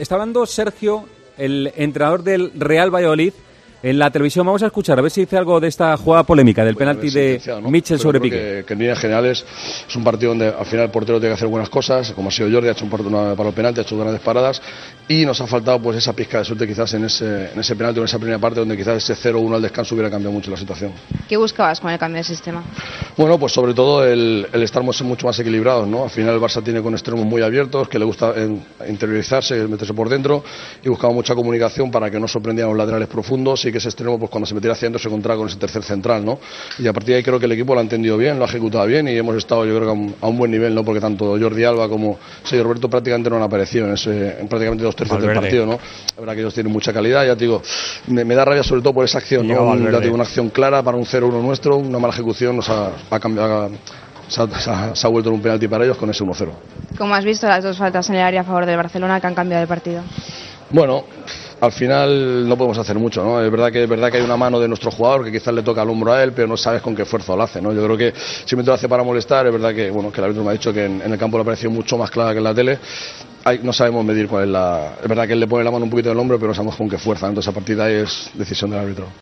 Está hablando Sergio, el entrenador del Real Valladolid, en la televisión. Vamos a escuchar, a ver si dice algo de esta jugada polémica del penalti de Mitchell sobre Piqué. Que en líneas generales es un partido donde al final el portero tiene que hacer buenas cosas, como ha sido Jordi, ha hecho para el penalti, ha hecho grandes paradas, y nos ha faltado pues esa pizca de suerte quizás en ese penalti, en esa primera parte, donde quizás ese 0-1 al descanso hubiera cambiado mucho la situación. ¿Qué buscabas con el cambio de sistema? Bueno, pues sobre todo el estar mucho más equilibrados, ¿no? Al final el Barça tiene con extremos muy abiertos, que le gusta interiorizarse, meterse por dentro, y buscaba mucha comunicación para que no sorprendieran los laterales profundos y que ese extremo, pues cuando se metiera hacia adentro, se encontraba con ese tercer central, ¿no? Y a partir de ahí creo que el equipo lo ha entendido bien, lo ha ejecutado bien, y hemos estado, yo creo que a un buen nivel, ¿no? Porque tanto Jordi Alba como Sergio Roberto prácticamente no han aparecido en prácticamente 2/3 del partido, ¿no? La verdad que ellos tienen mucha calidad, ya te digo, me da rabia sobre todo por esa acción, ¿no? Ya te digo, una acción clara para un 0-1 nuestro, una mala ejecución nos ha cambiado, se ha vuelto en un penalti para ellos con ese 1-0. ¿Cómo has visto las dos faltas en el área a favor del Barcelona que han cambiado el partido? Bueno, al final no podemos hacer mucho, ¿no? Es verdad que hay una mano de nuestro jugador que quizás le toca al hombro a él, pero no sabes con qué fuerza lo hace, ¿no? Yo creo que simplemente lo hace para molestar. Es verdad que el árbitro me ha dicho que en el campo le ha parecido mucho más clara que en la tele. No sabemos medir cuál es la... Es verdad que él le pone la mano un poquito en el hombro, pero no sabemos con qué fuerza. Entonces a partir de ahí es decisión del árbitro.